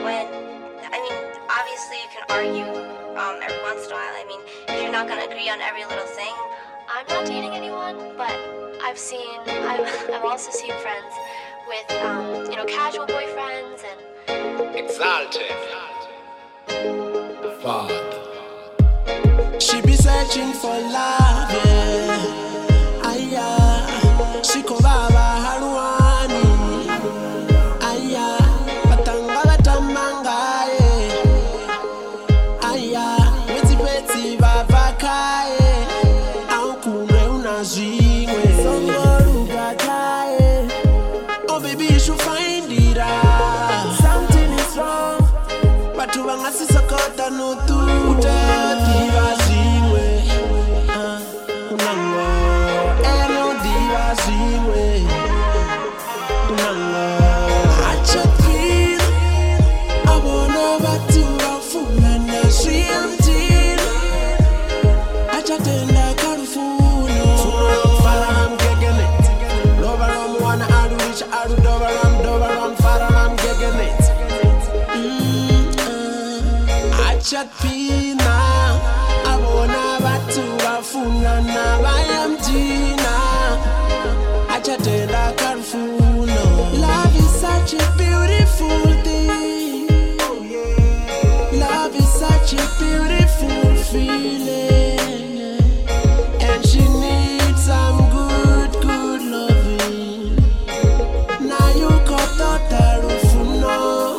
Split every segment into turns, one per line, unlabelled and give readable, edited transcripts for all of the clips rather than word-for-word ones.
when, I mean, obviously you can argue every once in a while. I mean, if you're not gonna agree on every little thing. I'm not dating anyone, but I've also seen friends with, casual boyfriends and...
Exalted. Father.
She be searching for love, yeah. Aya, she kovaba haruani. Aya, batanga batamanga, yeah. Aya, weti vavaka, yeah. Aukune unazwiwe, songoruga, yeah. Oh baby, you should find it out. Something is wrong. Batu bangasisakota no tute. Pina, abona batu bafuna na bayamjina. Achatela karfuno. Love is such a beautiful thing. Love is such a beautiful feeling, and she needs some good loving. Now you got that rufuno.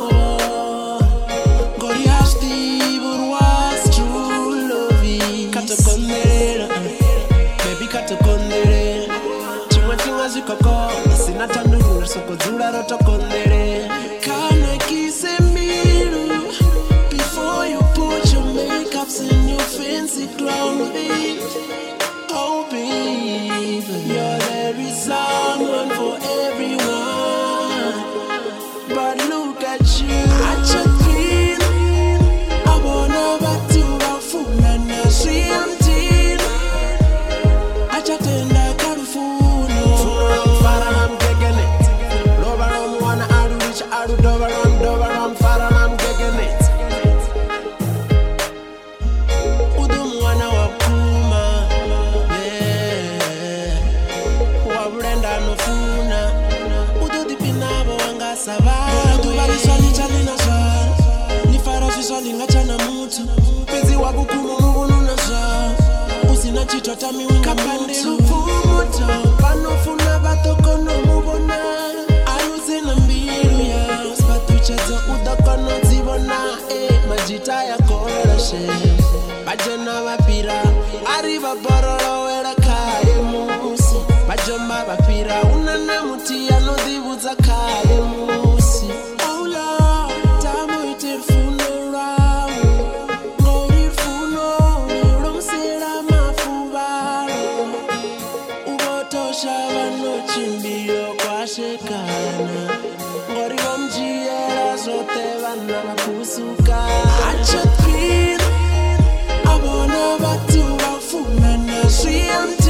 Sina tanuru soko zura roto kondere. Can I kiss a mirror before you put your makeups and your fancy clothing? Oh baby, there is someone for everyone, but look at you. I just feel I wanna back to a fool and a shame. I just end up Tami kapande rufumuto panofuna batoko no mubona ayuze na mbiru ya spatuchezo udakono zibona majita ya korashe bajona bapira arriba bororo wera kare musi bajoma bapira unana muti ya no dibuza kare musi oh Lord tamu iterfuno chimbio kwa shekana ngori wamjia zote vana kusuka. Acha pin abona batu bafuna na shiyam.